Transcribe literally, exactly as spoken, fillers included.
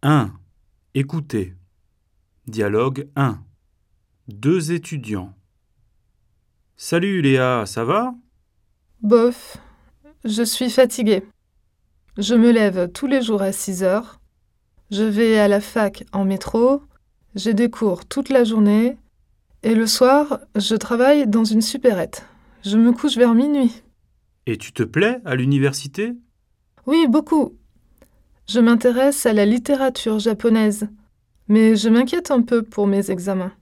un. Écoutez. Dialogue un. Deux étudiants. Salut Léa, ça va? Bof, je suis fatiguée. Je me lève tous les jours à six heures. Je vais à la fac en métro. J'ai des cours toute la journée. Et le soir, je travaille dans une supérette. Je me couche vers minuit. Et tu te plais à l'université? Oui, beaucoup. Je m'intéresse à la littérature japonaise. Mais je m'inquiète un peu pour mes examens.